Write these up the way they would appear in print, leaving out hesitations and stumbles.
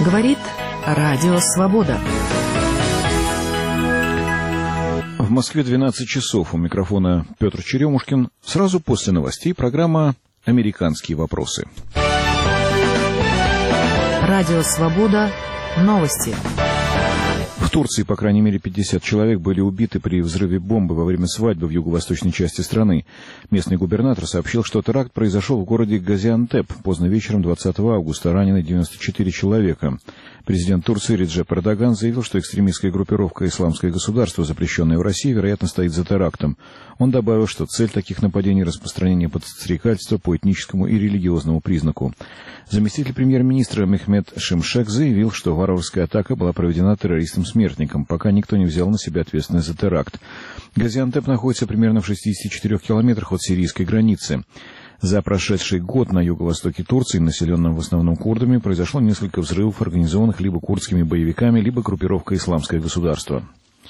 Говорит Радио Свобода. В Москве 12 часов. У микрофона Петр Черемушкин. Сразу после новостей программа «Американские вопросы». Радио Свобода. Новости. В Турции, по крайней мере, 50 человек были убиты при взрыве бомбы во время свадьбы в юго-восточной части страны. Местный губернатор сообщил, что теракт произошел в городе Газиантеп. Поздно вечером 20 августа ранены 94 человека. Президент Турции Реджеп Эрдоган заявил, что экстремистская группировка «Исламское государство», запрещенная в России, вероятно, стоит за терактом. Он добавил, что цель таких нападений — распространение подстрекательства по этническому и религиозному признаку. Заместитель премьер-министра Мехмед Шимшек заявил, что варварская атака была проведена террористом-смертником, пока никто не взял на себя ответственность за теракт. Газиантеп находится примерно в 64 километрах от сирийской границы. За прошедший год на юго-востоке Турции, населенном в основном курдами, произошло несколько взрывов, организованных либо курдскими боевиками, либо группировкой «Исламское государство».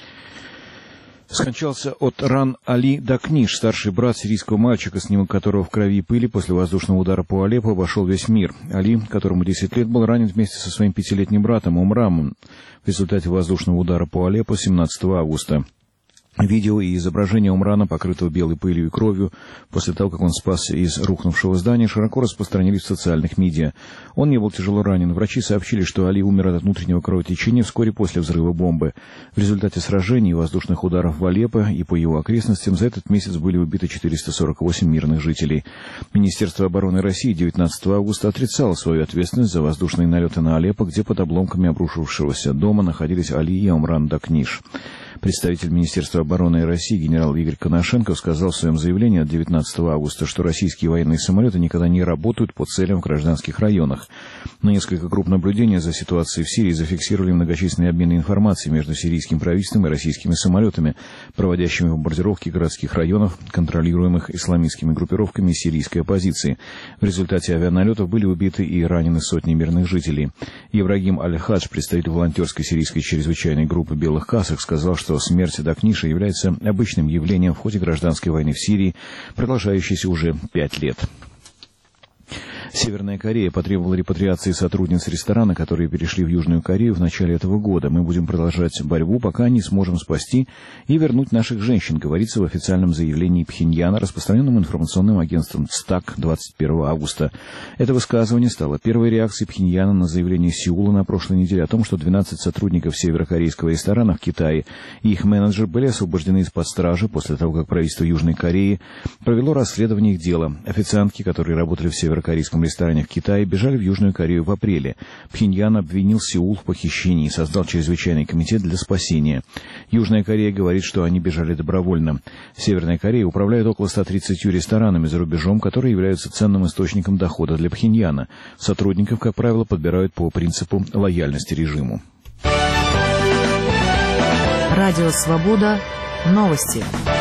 Скончался от ран Али Дакниш, старший брат сирийского мальчика, снимок которого в крови и пыли после воздушного удара по Алеппо обошел весь мир. Али, которому 10 лет, был ранен вместе со своим 5-летним братом Умрамом в результате воздушного удара по Алеппо 17 августа. Видео и изображение Умрана, покрытого белой пылью и кровью, после того, как он спасся из рухнувшего здания, широко распространились в социальных медиа. Он не был тяжело ранен. Врачи сообщили, что Али умер от внутреннего кровотечения вскоре после взрыва бомбы. В результате сражений и воздушных ударов в Алеппо и по его окрестностям за этот месяц были убиты 448 мирных жителей. Министерство обороны России 19 августа отрицало свою ответственность за воздушные налеты на Алеппо, где под обломками обрушившегося дома находились Али и Умран Дакниш. Представитель Министерства обороны России генерал Игорь Коношенко сказал в своем заявлении от 19 августа, что российские военные самолеты никогда не работают по целям в гражданских районах. Но несколько групп наблюдения за ситуацией в Сирии зафиксировали многочисленные обмены информацией между сирийским правительством и российскими самолетами, проводящими бомбардировки городских районов, контролируемых исламистскими группировками сирийской оппозиции. В результате авианалетов были убиты и ранены сотни мирных жителей. Ибрагим Аль-Хадж, представитель волонтерской сирийской чрезвычайной группы «Белых касок», сказал, что смерть Дакниша является обычным явлением в ходе гражданской войны в Сирии, продолжающейся уже 5 лет. Северная Корея потребовала репатриации сотрудниц ресторана, которые перешли в Южную Корею в начале этого года. Мы будем продолжать борьбу, пока не сможем спасти и вернуть наших женщин, говорится в официальном заявлении Пхеньяна, распространенном информационным агентством ЦТАК 21 августа. Это высказывание стало первой реакцией Пхеньяна на заявление Сеула на прошлой неделе о том, что 12 сотрудников северокорейского ресторана в Китае и их менеджер были освобождены из-под стражи после того, как правительство Южной Кореи провело расследование их дела. Официантки, которые работали в северокорейском ресторане в Китае, бежали в Южную Корею в апреле. Пхеньян обвинил Сеул в похищении и создал чрезвычайный комитет для спасения. Южная Корея говорит, что они бежали добровольно. Северная Корея управляет около 130 ресторанами за рубежом, которые являются ценным источником дохода для Пхеньяна. Сотрудников, как правило, подбирают по принципу лояльности режиму. Радио Свобода. Новости.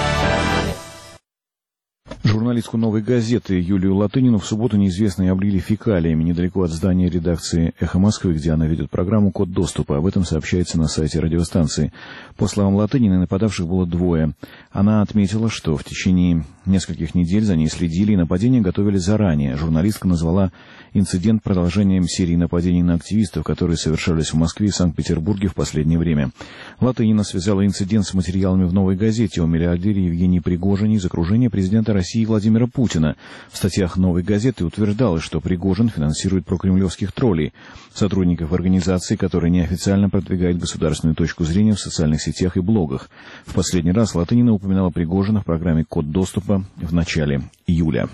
Журналистку «Новой газеты» Юлию Латынину в субботу неизвестные облили фекалиями недалеко от здания редакции «Эхо Москвы», где она ведет программу «Код доступа». Об этом сообщается на сайте радиостанции. По словам Латыниной, нападавших было 2. Она отметила, что в течение нескольких недель за ней следили и нападения готовили заранее. Журналистка назвала инцидент продолжением серии нападений на активистов, которые совершались в Москве и Санкт-Петербурге в последнее время. Латынина связала инцидент с материалами в «Новой газете» о миллиардере Евгении Пригожине из окружения президента России Владимира Путина. В статьях «Новой газеты» утверждалось, что Пригожин финансирует прокремлевских троллей, сотрудников организации, которые неофициально продвигают государственную точку зрения в социальных сетях и блогах. В последний раз Латынина упоминала Пригожина в программе «Код доступа» в начале июля.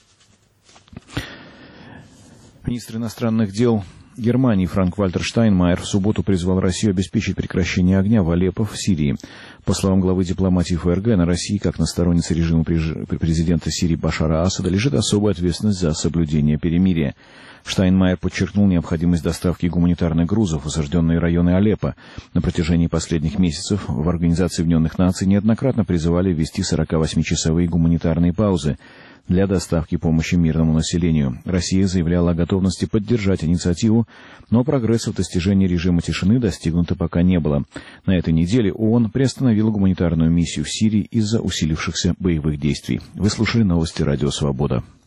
Министр иностранных дел Германии Франк-Вальтер Штайнмайер в субботу призвал Россию обеспечить прекращение огня в Алеппо в Сирии. По словам главы дипломатии ФРГ, на России, как на стороннице режима президента Сирии Башара Асада, лежит особая ответственность за соблюдение перемирия. Штайнмайер подчеркнул необходимость доставки гуманитарных грузов в осажденные районы Алеппо. На протяжении последних месяцев в Организации Объединенных Наций неоднократно призывали ввести 48-часовые гуманитарные паузы для доставки помощи мирному населению. Россия заявляла о готовности поддержать инициативу, но прогресса в достижении режима тишины достигнуто пока не было. На этой неделе ООН приостановила гуманитарную миссию в Сирии из-за усилившихся боевых действий. Вы слушали новости Радио Свобода.